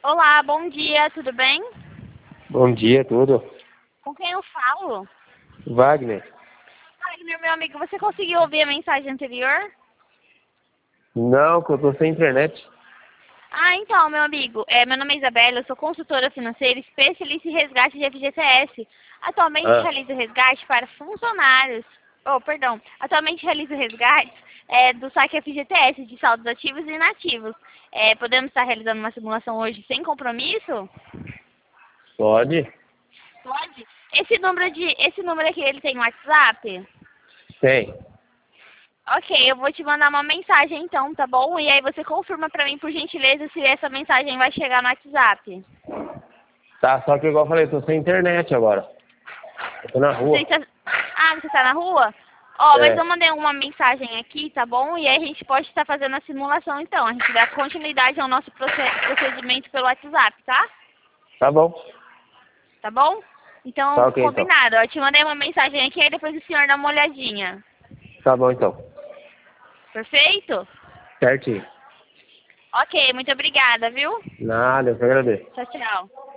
Olá, bom dia, tudo bem? Bom dia, tudo. Com quem eu falo? Wagner? Wagner, meu amigo, você conseguiu ouvir a mensagem anterior? Não, que eu tô sem internet. Ah, então, meu amigo, meu nome é Isabela, eu sou consultora financeira especialista em resgate de FGTS. Atualmente Ah, realizo resgate para funcionários. Atualmente realizo resgates do saque FGTS de saldos ativos e inativos. Podemos estar realizando uma simulação hoje sem compromisso? pode? Pode. Esse número aqui, ele tem WhatsApp? Tem. Ok, eu vou te mandar uma mensagem então, tá bom? E aí você confirma pra mim, por gentileza, se essa mensagem vai chegar no WhatsApp. Tá, só que igual eu falei, eu tô sem internet agora. Eu tô na rua. Você tá na rua? Ó, mas eu É, mandei uma mensagem aqui, tá bom? E aí a gente pode estar fazendo a simulação então. A gente dá continuidade ao nosso procedimento pelo WhatsApp, tá? tá bom. Tá bom? Tá Então, ok então. combinado. Eu te mandei uma mensagem aqui, aí depois o senhor dá uma olhadinha. Tá bom então. Perfeito? Certinho. Ok, muito obrigada, viu? Nada, eu que agradeço. Tchau, tchau.